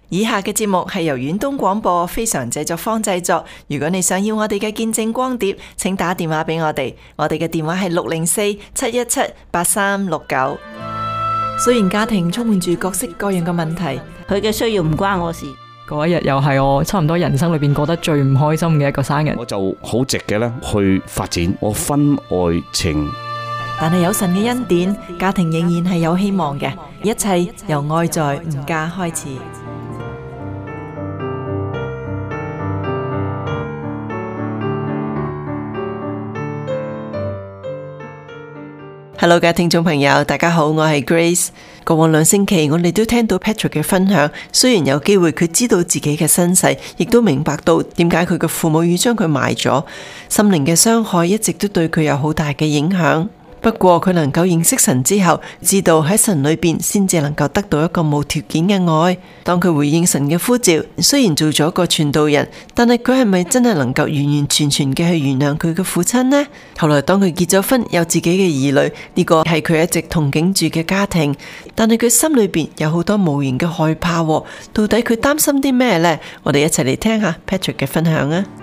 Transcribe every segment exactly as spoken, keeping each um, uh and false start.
以下嘅節目係由遠東廣播非常製作坊製作。如果你想要我哋嘅見證光碟，請打電話俾我哋。我哋嘅電話係六零四七一七八三六九。雖然家庭充滿住各式各樣嘅問題， 佢嘅需要唔關我事。 嗰一日又係我差唔多人生裏邊過得最唔開心嘅一個生日。 我就好直嘅咧去發展我婚外情。 但係有神嘅恩典，家庭仍然係有希望嘅。一切由愛在吾家開始。Hello， 嘅聽眾朋友，大家好，我係 Grace。過往兩星期，我哋都聽到 Patrick 嘅分享。雖然有機會佢知道自己嘅身世，亦都明白到點解佢嘅父母要將佢賣咗，心靈嘅傷害一直都對佢有好大嘅影響。不過佢能夠認識神之後，知道喺神裏邊先至能夠得到一個無條件嘅愛。當佢回應神嘅呼召，雖然做咗個傳道人，但係佢係咪真係能夠完完全全嘅去原諒佢嘅父親呢？後來當佢結咗婚，有自己嘅兒女，呢個係佢一直同境住嘅家庭，但係佢心裏邊有好多無形嘅害怕。到底佢擔心啲咩呢？我哋一齊嚟聽下 Patrick 嘅分享啊！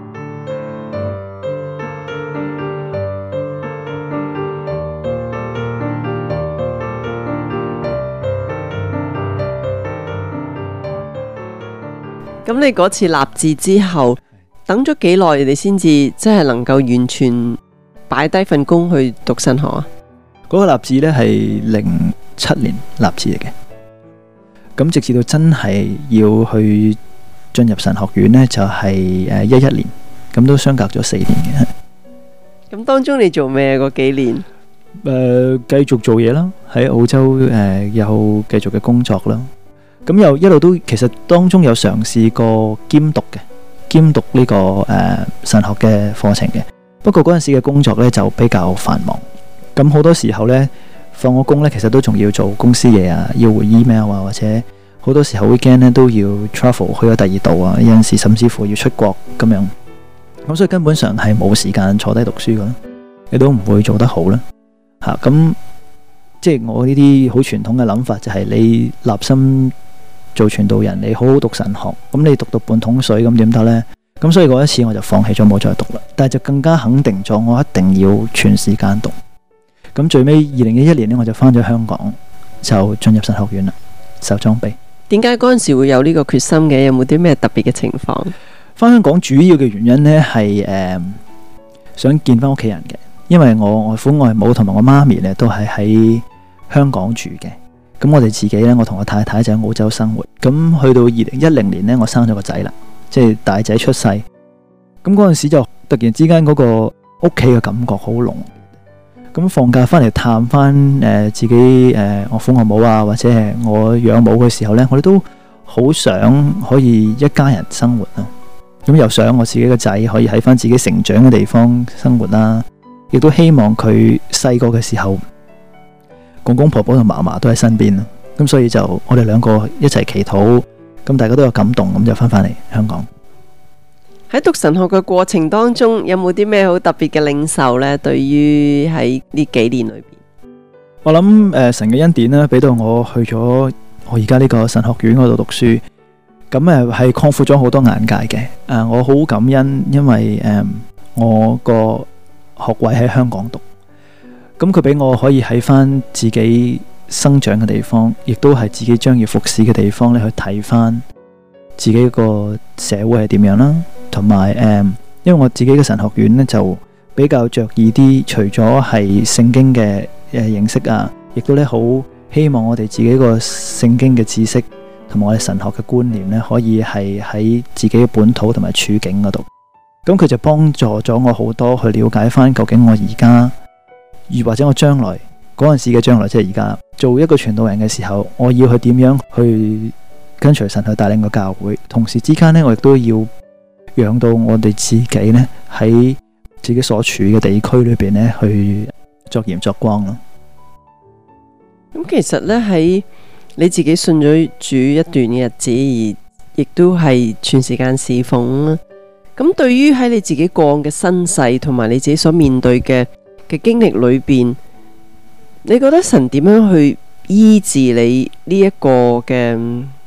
咁你嗰次立志之後，等咗幾耐，你先至真係能夠完全擺低份工去讀神學啊？ 嗰個立志呢係零七年立志嚟嘅，咁直至到真係要去進入神學院呢，就係誒一一年，咁都相隔咗四年嘅。 咁當中你做咩嗰幾年？誒、 呃，繼續做嘢啦，喺澳洲誒、呃、有繼續嘅工作啦。咁又一路都其實當中有嘗試過兼讀嘅，兼讀呢、這個誒、呃、神學嘅課程嘅。不過嗰陣時嘅工作呢就比較繁忙，咁好多時候呢，放咗工呢，其實都仲要做公司嘢啊，要回 email 啊，或者好多時候 weekend 呢都要 travel 去咗第二度啊，有陣時甚至乎要出國咁樣。咁所以根本上係冇時間坐低讀書噶啦，你都唔會做得好啦吓。咁即係我呢啲好傳統嘅諗法，就係你立心做傳道人，你好好讀神學，咁你讀到半桶水咁點得呢？咁所以嗰一次我就放棄咗，冇再讀啦。但係就更加肯定咗，我一定要全時間讀。咁最尾二零一一年呢，我就翻咗香港，就進入神學院啦，受裝備。 點解嗰陣時會有呢個決心嘅？有冇啲咩特別嘅情況？ 翻香港主要嘅原因呢係誒、呃、想見翻屋企人嘅，因為我外父外母同埋我媽咪呢都係喺香港住嘅。咁我哋自己呢，我同我太太就喺澳洲生活。咁去到二零一零年呢，我生咗個仔啦，即係大仔出世。咁嗰陣時就突然之間嗰個屋企嘅感覺好濃。咁放假翻嚟探翻誒、呃、自己誒、呃、我父外母啊，或者係我養母嘅時候呢，我哋都好想可以一家人生活啊。咁又想我自己個仔可以喺翻自己成長嘅地方生活啦，亦都希望佢細個嘅時候，公公婆婆同嫲嫲都喺身邊啦，咁所以就我哋兩個一齊祈禱，咁大家都有感動，咁就翻返嚟香港。 喺讀神學嘅過程當中，有冇啲咩好特別嘅領受呢？對於喺呢幾年裏邊， 我諗誒、呃、神嘅恩典呢，俾到我去咗我而家呢個神學院嗰度讀書，咁誒係擴闊咗好多眼界嘅。誒、呃、我好感恩，因為誒、呃、我個學位喺香港讀。咁佢俾我可以喺翻自己生長嘅地方，亦都係自己將要服侍嘅地方咧，去睇翻自己個社會係點樣啦。同埋誒，因為我自己嘅神學院呢，就比較着意啲，除咗係聖經嘅誒認識啊，亦都咧好希望我哋自己個聖經嘅知識同埋我哋神學嘅觀念呢，可以係喺自己嘅本土同埋處境嗰度。咁佢就幫助咗我好多去了解翻究竟我而家，而或者我將來嗰陣時嘅將來，即係而家做一個傳道人嘅時候，我要去點樣去跟隨神去帶領個教會，同時之間呢，我亦都要養到我哋自己呢，喺自己所處嘅地區裏邊呢，去作鹽作光咯。 咁其實呢，喺你自己信咗主一段嘅日子，而亦都係全時間侍奉啦。咁對於喺你自己個案嘅身世同埋你自己所面對嘅嘅經歷裏邊，你覺得神點樣去醫治你呢一個嘅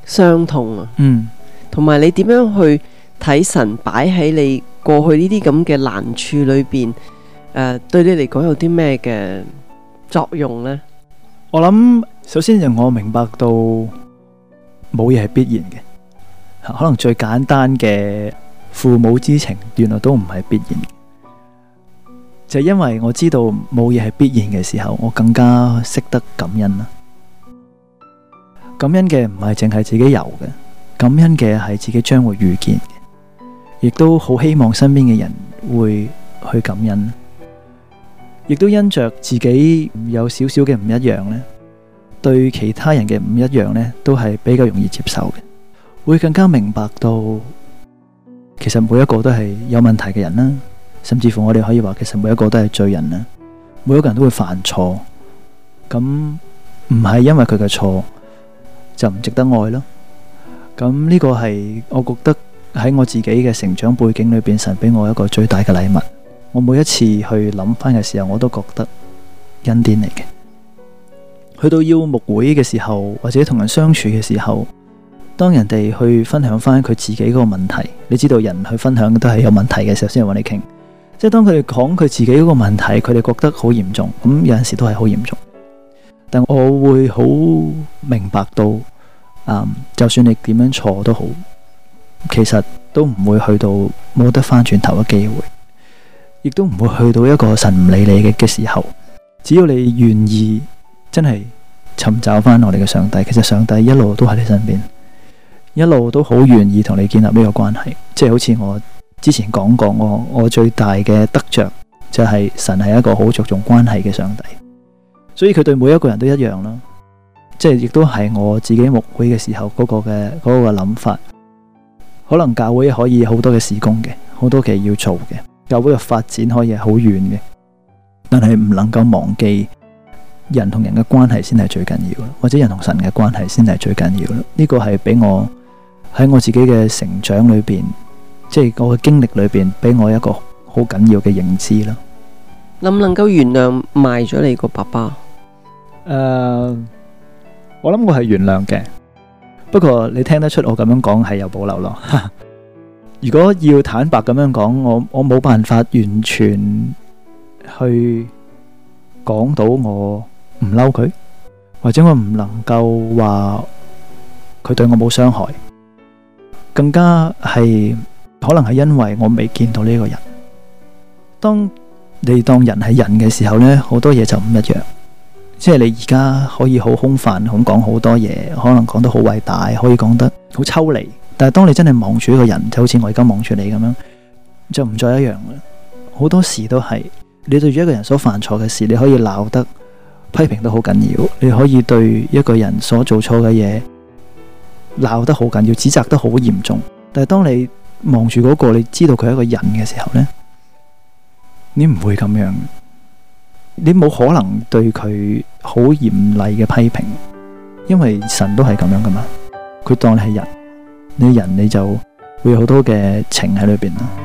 傷痛啊， 嗯， 同埋你點樣去睇神擺喺你過去呢啲咁嘅難處裏邊，誒、呃，對你嚟講有啲咩嘅作用呢？ 我諗首先就我明白到冇嘢係必然嘅，可能最簡單嘅父母之情，原來都唔係必然嘅。就係因為我知道冇嘢係必然嘅時候，我更加識得感恩啦。感恩嘅唔係淨係自己有嘅，感恩嘅係自己將會遇見嘅，亦都好希望身邊嘅人會去感恩，亦都因着自己有少少嘅唔一樣呢，對其他人嘅唔一樣呢，都係比較容易接受嘅，會更加明白到其實每一個都係有問題嘅人啦。甚至乎我哋可以話，其實每一個都係罪人啦，每一個人都會犯錯，咁唔係因為佢嘅錯就唔值得愛咯。咁呢個係我覺得喺我自己嘅成長背景裏邊，神俾我一個最大嘅禮物。我每一次去諗翻嘅時候，我都覺得恩典嚟嘅。去到要牧會嘅時候，或者同人相處嘅時候，當人哋去分享翻佢自己嗰個問題，你知道人去分享都係有問題嘅時候先揾你傾。即係當佢哋講佢自己嗰個問題，佢哋覺得好嚴重，咁有陣時都係好嚴重。但我會好明白到，嗯，就算你點樣錯都好，其實都唔會去到冇得翻轉頭嘅機會，亦都唔會去到一個神唔理你嘅嘅時候。只要你願意真係尋找翻我哋嘅上帝，其實上帝一路都喺你身邊，一路都好願意同你建立呢個關係。即係好似我之前講過，我我最大嘅得着就係神係一個好着重關係嘅上帝，所以佢對每一個人都一樣啦。即係亦都係我自己牧會嘅時候嗰個嘅嗰個諗法。可能教會可以好多嘅事工嘅，好多嘅要做嘅，教會嘅發展可以係好遠嘅，但係唔能夠忘記人同人嘅關係先係最緊要，或者人同神嘅關係先係最緊要。呢個係俾我喺我自己嘅成長裏邊，即係我嘅經歷裏邊，俾我一個好緊要嘅認知啦。 能唔能夠原諒賣咗你個爸爸？ 誒、uh, 我諗我係原諒嘅，不過你聽得出我咁樣講係有保留咯。如果要坦白咁樣講，我我冇辦法完全去講到我唔嬲佢，或者我唔能夠話佢對我冇傷害，更加係可能係因為我未見到呢個人。當你當人係人嘅時候呢，好多嘢就唔一樣。即係你而家可以好空泛咁講好多嘢，可能講得好偉大，可以講得好抽離。但係當你真係望住一個人，就好似我而家望住你咁樣，就唔再一樣啦。好多時都係你對住一個人所犯錯嘅事，你可以鬧得批評得好緊要，你可以對一個人所做錯嘅嘢鬧得好緊要，指責得好嚴重。但係當你望住嗰個，你知道佢係一個人嘅時候呢，你唔會咁樣。你冇可能對佢好嚴厲嘅批評，因為神都係咁樣噶嘛。佢當你係人，你人你就會有好多嘅情喺裏邊啦。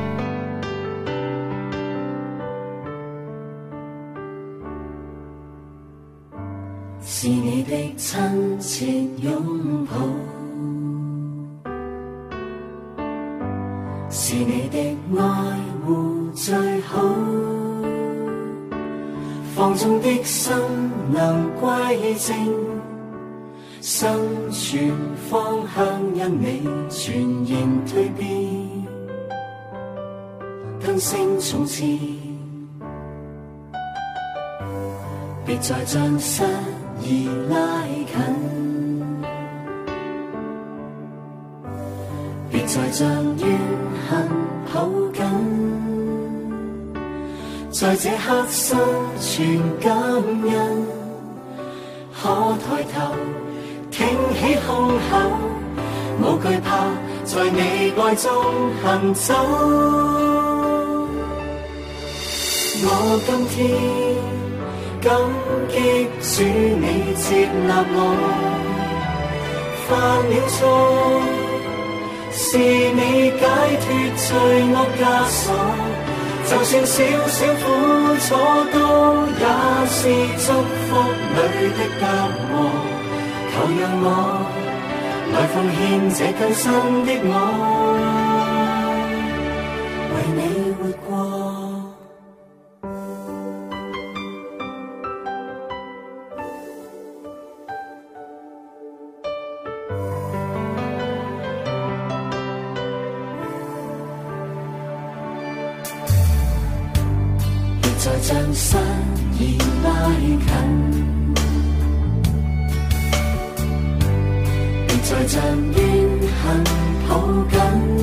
是你的親切擁抱，是你的愛護最好。放縱的心能歸正，生存方向因你全然蛻變，更勝從前。別再將失意拉近，別再將怨恨抱緊。在這刻心存感恩，可抬頭挺起胸口，無懼怕在你愛中行走。我今天感激主你接納我，犯了錯是你解脫罪惡枷鎖，就算少少苦楚都也是祝福裏的隔膜。求讓我留奉獻這更新的我，為你活過。別再將身已拉近，別再將怨恨抱緊，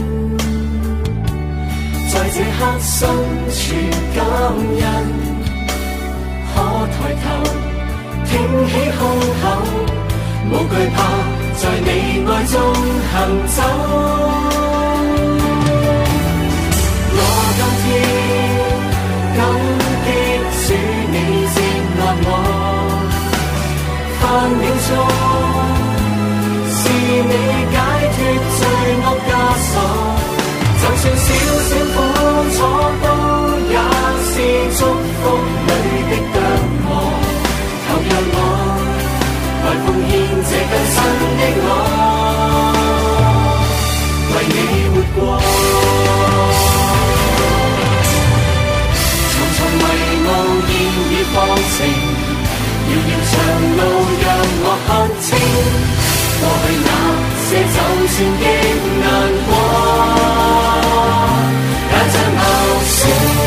在這刻心存感恩，可抬頭挺起胸口，無懼怕在你愛中行走。我今天感激主你接納我，分秒鐘是你解脫罪惡枷鎖，就算少少苦楚都也是祝福裏的隔膜。求讓我來奉獻這更新的我，為你活過。重重迷霧現已放晴，遙遙長路讓我看清，過去那些就算極難過，也像鬧醒。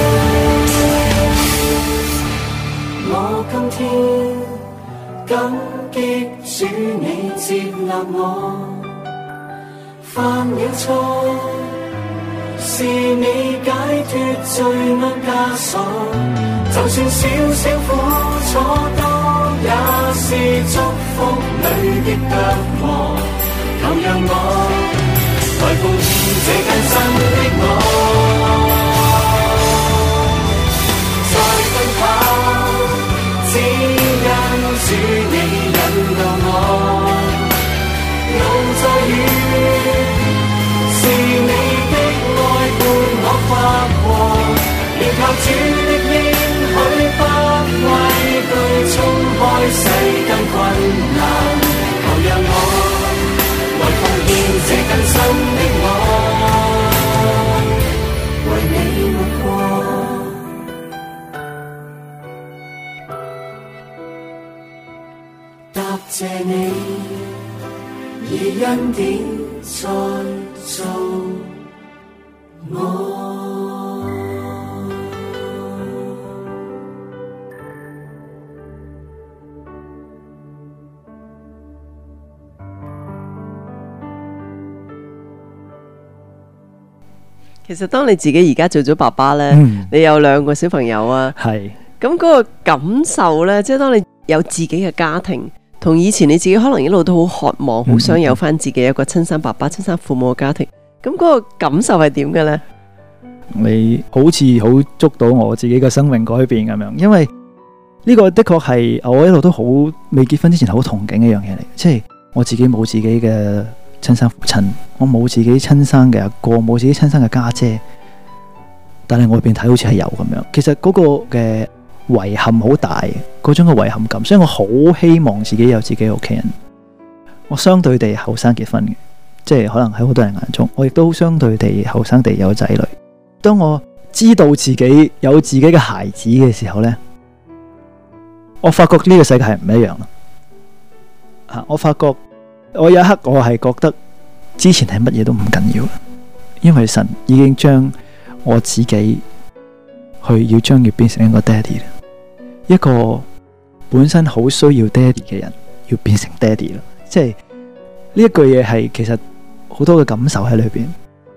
我今天感激主你接納我，犯了錯是你解脫罪惡枷鎖，就算少少苦楚都也是祝福裏的隔膜。求讓我來奉獻這更新的我，再奔跑只因主你引導我，路再遠是你的愛伴我跨過，連靠主的應許不畏懼衝開世間困難。求讓我來奉獻這更新的我，為你活過。答謝你以恩典再造我。 其實當你自己而家做咗爸爸呢， 嗯你有兩個小朋友啊， 係咁嗰個感受呢，即係當你有自己嘅家庭，同以前你自己可能一路都好渴望，好想有翻自己一個親生爸爸、親生父母嘅家庭，咁嗰個感受係點嘅呢？ 你好似好捉到我自己嘅生命改變咁樣，因為呢個的確係我一路都好未結婚之前好憧憬嘅一樣嘢嚟，即係我自己冇自己嘅親生父親，我冇自己親生嘅阿哥，冇自己親生嘅家姐，但係外邊睇好似係有咁樣。其實嗰個嘅遺憾好大，嗰種嘅遺憾感，所以我好希望自己有自己嘅屋企人。我相對地後生結婚嘅，即係可能喺好多人眼中，我亦都相對地後生地有仔女。當我知道自己有自己嘅孩子嘅時候呢，我發覺呢個世界係唔一樣啦。啊，我發覺。我有一刻我係覺得之前係乜嘢都唔緊要，因為神已經將我自己去要將要變成一個爹哋，一個本身好需要爹哋嘅人要變成爹哋啦。即係呢一句嘢係其實好多嘅感受喺裏邊。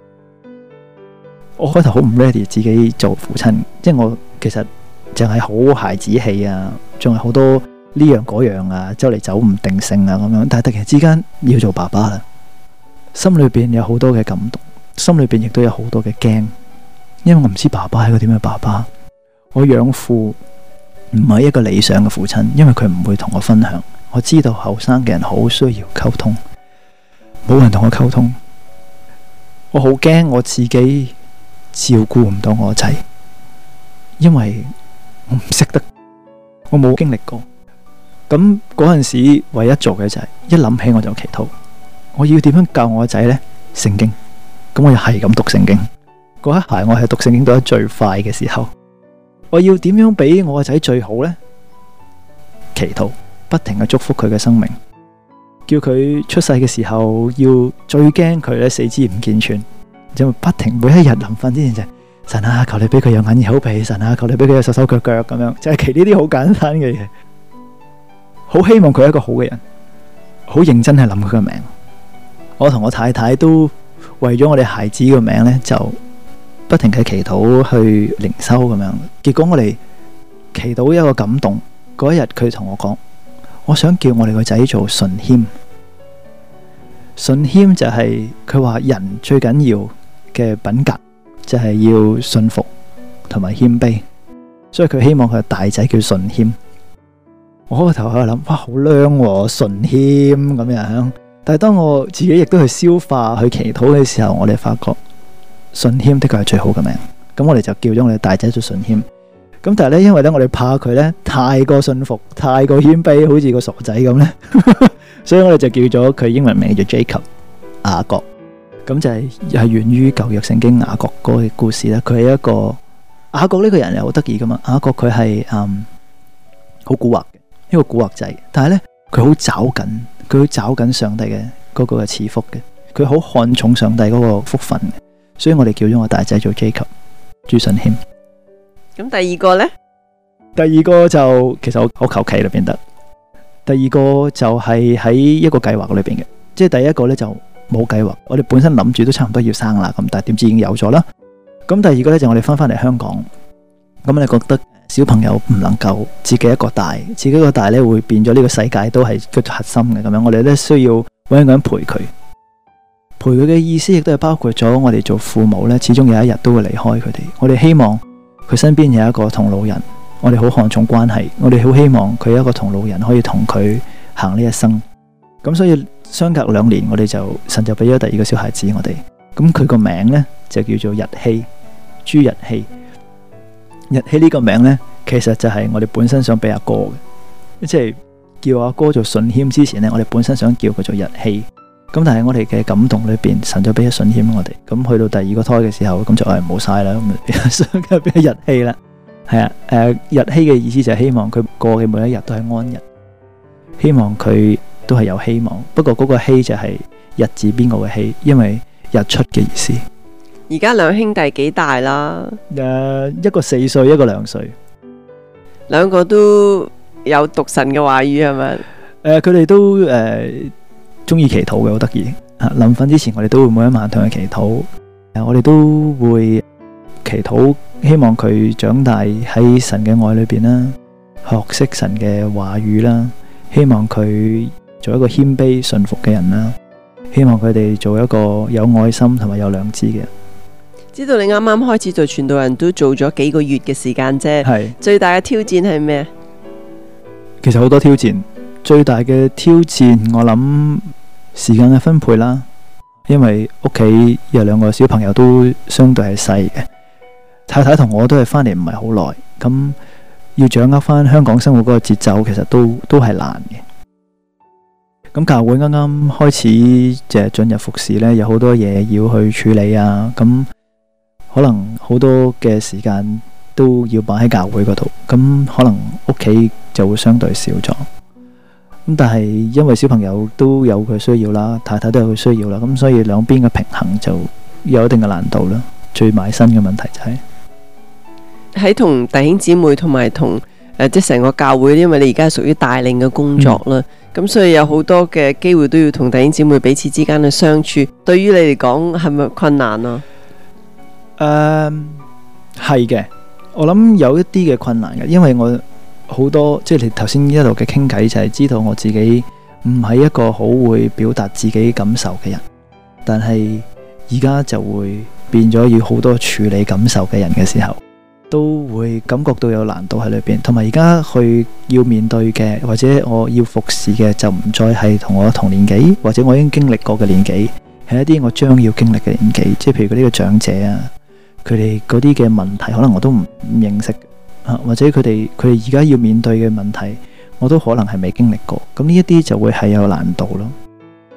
我開頭好唔 ready 自己做父親，即係我其實淨係好孩子氣啊，仲係好多。呢樣嗰樣啊，周嚟走唔定性啊咁樣，但係突然之間要做爸爸啦，心裏邊有好多嘅感動，心裏邊亦都有好多嘅驚，因為我唔知爸爸係個點嘅爸爸，我養父唔係一個理想嘅父親，因為佢唔會同我分享。我知道後生嘅人好需要溝通，冇人同我溝通，我好驚我自己照顧唔到我仔，因為我唔識得，我冇經歷過。咁嗰陣時，唯一做嘅就係一諗起我就祈禱， 我要點樣教我個仔呢？聖經。咁我又係咁讀聖經。嗰一排我係讀聖經讀得最快嘅時候。我要點樣俾我個仔最好呢？祈禱，不停嘅祝福佢嘅生命，叫佢出世嘅時候要最驚佢咧四肢唔健全，就不停每一日臨瞓之前就神啊，求你俾佢有眼耳口鼻，神啊，求你俾佢有手手腳腳咁樣，就係祈呢啲好簡單嘅嘢。好希望佢係一個好嘅人，好認真係諗佢嘅名。我同我太太都為咗我哋孩子嘅名呢，就不停嘅祈禱去靈修咁樣。結果我哋祈禱一個感動，嗰一日佢同我講，我想叫我哋個仔做順謙。順謙就係佢話人最緊要嘅品格就係要順服同埋謙卑，所以佢希望佢嘅大仔叫順謙。我開個頭喺度諗，哇，好靚喎，順謙咁樣。但係當我自己亦都去消化去祈禱嘅時候，我哋發覺順謙的確係最好嘅名。咁我哋就叫咗我哋大仔做順謙。咁但係咧，因為咧我哋怕佢咧太過順服、太過謙卑，好似個傻仔咁咧，所以我哋就叫咗佢英文名叫 Jacob 雅各。咁就係係源於舊約聖經雅各嗰個故事咧。佢係一個雅各呢個人又好得意噶嘛。雅各佢係嗯好蠱惑嘅一個蠱惑仔，但係咧佢好找緊，佢好找緊上帝嘅嗰個嘅賜福嘅，佢好看重上帝嗰個福分嘅，所以我哋叫咗我大仔做 Jacob 朱順謙。 咁第二個呢？ 第二個就其實我好求其裏邊得。第二個就係喺一個計劃裏邊嘅，即係第一個呢就冇計劃，我哋本身諗住都差唔多要生啦，咁但係點知已經有咗啦。咁第二個呢就我哋翻返嚟香港，咁你覺得小朋友唔能夠自己一個帶，自己一個帶呢會變咗呢個世界都係個核心嘅咁樣，我哋呢需要揾一個人陪佢，陪佢嘅意思亦都係包括咗我哋做父母呢，始終有一日都會離開佢哋，我哋希望佢身邊有一個同路人，我哋好看重關係，我哋好希望佢有一個同路人可以同佢行呢一生。咁所以相隔兩年，我哋就神就俾咗第二個小孩子我哋。咁佢個名呢，就叫做日希，朱日希。日希呢個名呢，其實就係我哋本身想俾阿哥嘅，即係叫阿哥做順謙之前呢，我哋本身想叫佢做日希。咁但係我哋嘅感動裏邊，神就俾咗順謙我哋。咁去到第二個胎嘅時候，咁就誒冇晒啦，咁就俾咗日希啦。係啊，誒日希嘅意思就係希望佢過嘅每一日都係安逸，希望佢都係有希望。不過嗰個希就係日字邊個嘅希，因為日出嘅意思。 而家兩兄弟幾大啦？ 誒，一個四歲，一個兩歲， 兩個都有讀神嘅話語係咪？ 誒，佢哋都誒中意祈禱嘅，好得意。啊，臨瞓之前我哋都會每一晚同佢祈禱。誒，我哋都會祈禱，希望佢長大喺神嘅愛裏邊啦，學識神嘅話語啦，希望佢做一個謙卑順服嘅人啦，希望佢哋做一個有愛心同埋有良知嘅人。 知道你啱啱開始做傳道人都做咗幾個月嘅時間啫，係最大嘅挑戰係咩？ 其實好多挑戰，最大嘅挑戰我諗時間嘅分配啦，因為屋企有兩個小朋友都相對係細嘅，太太同我都係翻嚟唔係好耐，咁要掌握翻香港生活嗰個節奏，其實都都係難嘅。咁教會啱啱開始就係進入服侍呢，有好多嘢要去處理啊，咁可能好多嘅時間都要擺喺教會嗰度，咁可能屋企就會相對少咗。咁但係因為小朋友都有佢需要啦，太太都有佢需要啦，咁所以兩邊嘅平衡就有一定嘅難度啦。最埋身嘅問題就係喺同弟兄姊妹同埋同誒即係成個教會，因為你而家係屬於帶領嘅工作啦，咁、嗯、所以有好多嘅機會都要同弟兄姊妹彼此之間嘅相處。對於你嚟講係咪困難啊？誒，係嘅，我諗有一啲嘅困難嘅，因為我好多即係你頭先一路嘅傾偈就係知道我自己唔係一個好會表達自己感受嘅人，但係而家就會變咗要好多處理感受嘅人嘅時候，都會感覺到有難度喺裏邊，同埋而家去要面對嘅或者我要服侍嘅就唔再係同我同年紀或者我已經經歷過嘅年紀，係一啲我將要經歷嘅年紀，即係譬如佢呢個長者啊，佢哋嗰啲嘅問題可能我都唔唔認識啊，或者佢哋佢哋而家要面對嘅問題我都可能係未經歷過，咁呢一啲就會係有難度咯。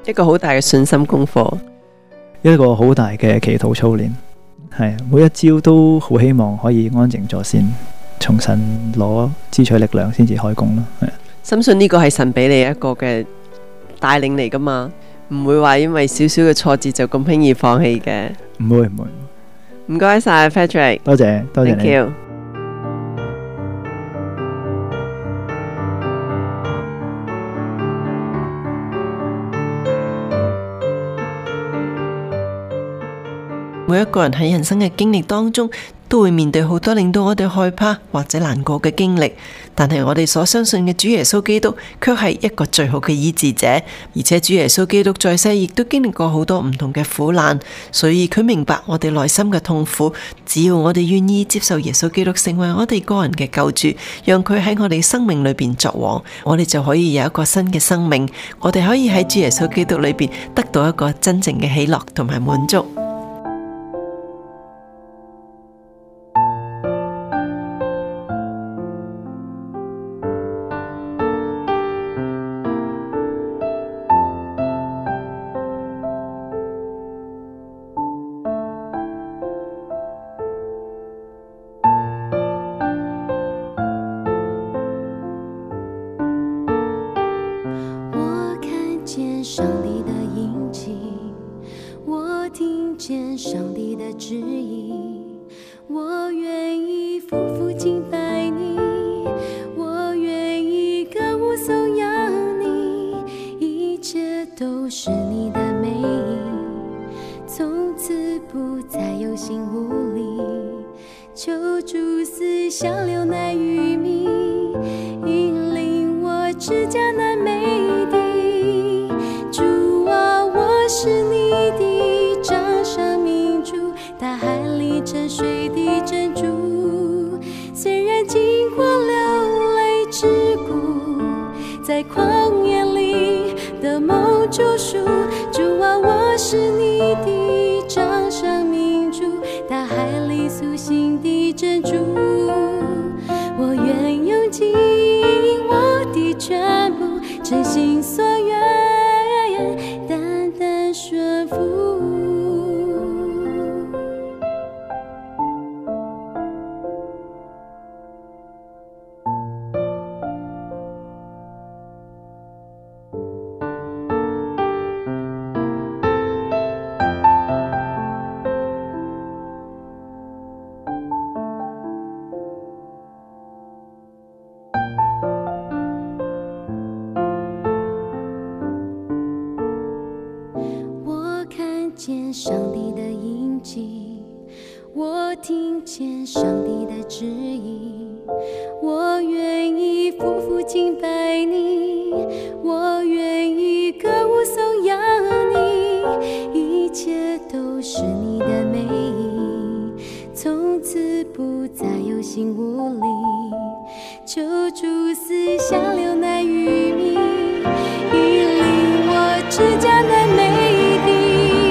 一個好大嘅信心功課， 一個好大嘅祈禱操練。係每一朝都好希望可以安靜咗先，從神攞支取力量先至開工咯。係深信呢個係神俾你一個嘅帶領嚟噶嘛，唔會話因為少少嘅挫折就咁輕易放棄嘅。 唔會唔會。 唔該晒 Patrick， 多謝多謝你。 Thank you。每一個人喺人生嘅經歷當中，都會面對好多令到我哋害怕或者難過嘅經歷，但係我哋所相信嘅主耶穌基督卻係一個最好嘅醫治者，而且主耶穌基督在世亦都經歷過好多唔同嘅苦難，所以佢明白我哋內心嘅痛苦。只要我哋願意接受耶穌基督成為我哋個人嘅救主，讓佢喺我哋生命裏邊作王，我哋就可以有一個新嘅生命，我哋可以喺主耶穌基督裏邊得到一個真正嘅喜樂同埋滿足。 上帝的印记，我听见上帝的旨意，我愿意夫妇敬拜你，我愿意歌舞颂扬你，一切都是你的美意，从此不再有心无力，求主赐下流奶与蜜，引领我至迦南美地。主啊，我是你的掌上明珠，大海里沉睡的珍珠，虽然经过流泪之谷，在旷野里的梦救赎。主啊，我是你的掌上明珠，大海里苏醒的珍珠，我愿用尽我的全部，真心所愿，单单顺服。见上帝的印记，我听见上帝的旨意，我愿意夫妇敬拜你，我愿意歌舞颂扬你，一切都是你的美意，从此不再有心无力，求主赐下流奶与蜜，引领我至迦南美地。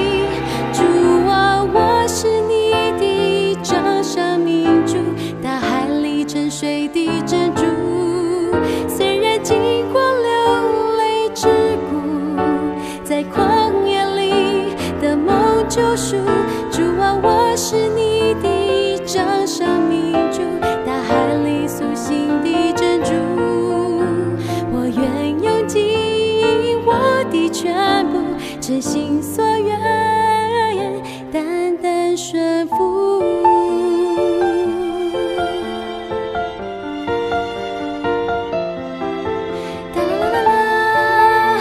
是你的掌上明珠，大海里沉睡的珍珠，虽然经过流泪之谷，在旷野里的梦救赎。主啊，我是你的掌上明珠，大海里苏醒的珍珠，我愿用尽我的全部，真心所愿，单单顺服。哒啦啦啦，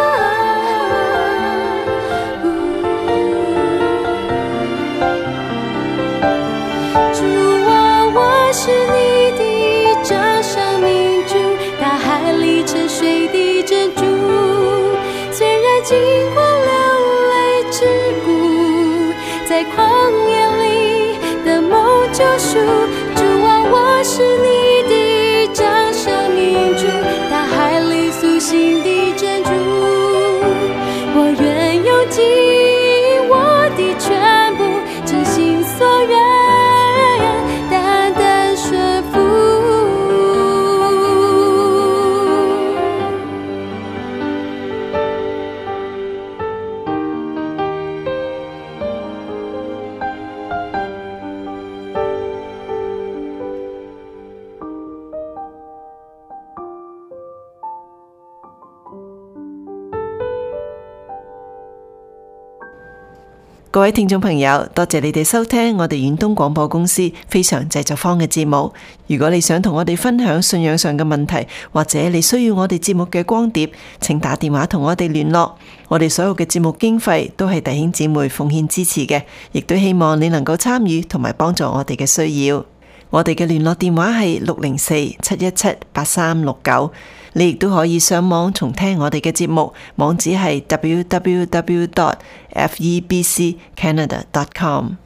主啊，我是你的掌上明珠，大海里沉睡的珍珠，虽然经过流泪之谷，在旷野里的梦救赎。主啊，我是你的掌上明珠，大海里苏醒的珍珠，我愿用尽我的全部，真心所愿，单单顺服。 各位聽眾朋友，多謝你哋收聽我哋遠東廣播公司非常製作坊嘅節目。如果你想同我哋分享信仰上嘅問題，或者你需要我哋節目嘅光碟，請打電話同我哋聯絡。我哋所有嘅節目經費都係弟兄姊妹奉獻支持嘅，亦都希望你能夠參與同埋幫助我哋嘅需要。我哋嘅聯絡電話係六零四七一七八三六九。你亦都可以上網重聽我哋嘅節目，網址係 w w w dot f e b c canada dot com。